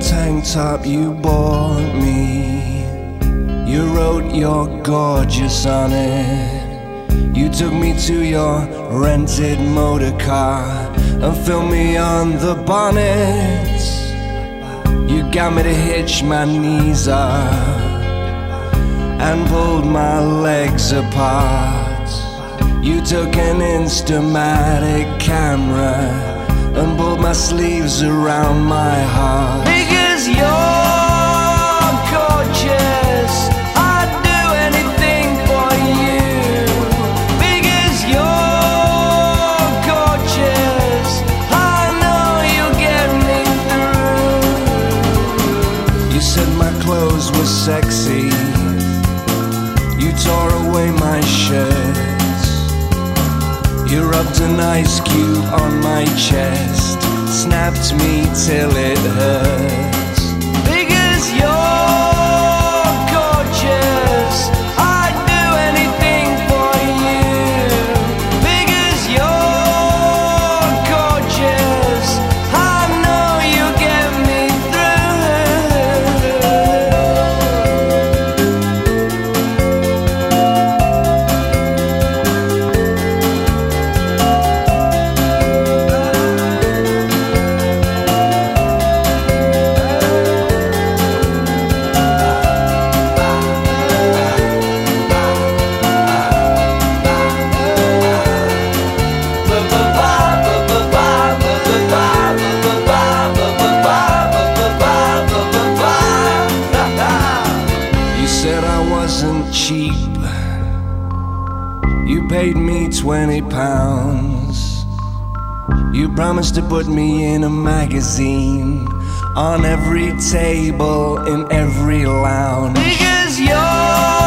tank top you bought me. You wrote you're gorgeous on it. You took me to your rented motor car and filmed me on the bonnet. You got me to hitch my knees up and pulled my legs apart. You took an Instamatic camera and pulled my sleeves around my heart. Because you're gorgeous, I'd do anything for you. Because you're gorgeous, I know you'll get me through. You said my clothes were sexy. You tore away my shirts. You rubbed an ice cube on my chest, snapped me till it hurts. Because you're gorgeous, I'd do anything for you. Because you're gorgeous, I know you'll get me cheap. You paid me £20. You promised to put me in a magazine, on every table, in every lounge. Because you're